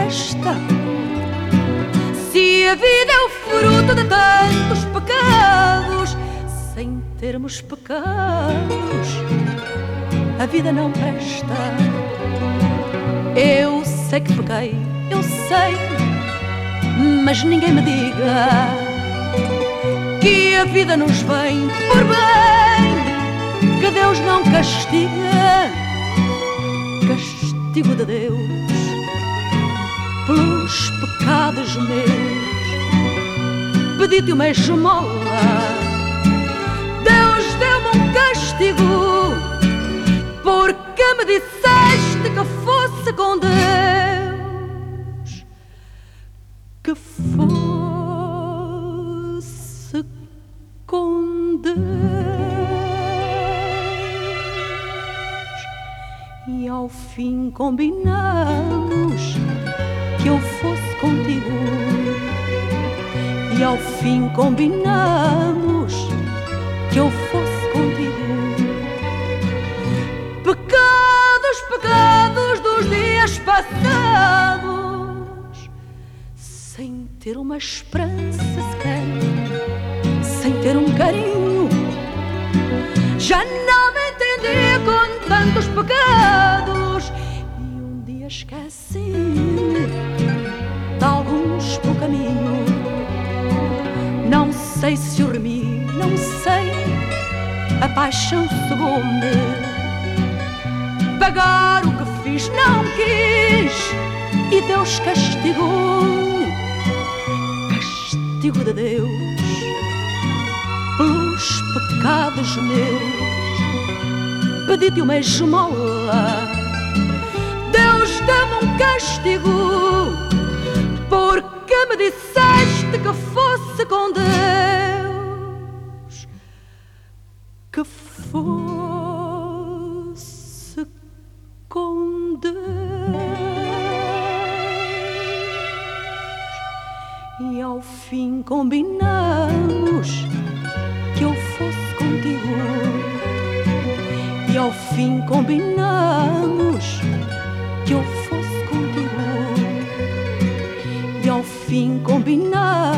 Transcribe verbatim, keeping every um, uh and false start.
presta. Se a vida é o fruto de tantos pecados, sem termos pecados, a vida não presta. Eu sei que pequei, eu sei, mas ninguém me diga que a vida nos vem por bem, que Deus não castiga. Castigo de Deus pelos pecados meus. Pedi-te uma esmola, Deus deu-me um castigo, porque me disseste que fosse com Deus, que fosse com Deus. E ao fim combinamos que eu fosse contigo. E ao fim combinamos que eu fosse contigo. Pecados, pecados dos dias passados, sem ter uma esperança sequer, sem ter um carinho. Já não me entendi com tantos pecados, e um dia esqueci-me de alguns pelo caminho. Não sei se o remi, não sei, a paixão cegou-me. Pagar o que fiz não quis, e Deus castigou-me. Castigo de Deus pelos pecados meus. Pedi-te uma esmola, Deus dá-me um castigo, porque me disseste que fosse com Deus, que fosse com Deus. E ao fim combinamos que eu fosse contigo. E ao fim combinamos que eu fosse contigo. E ao fim combinamos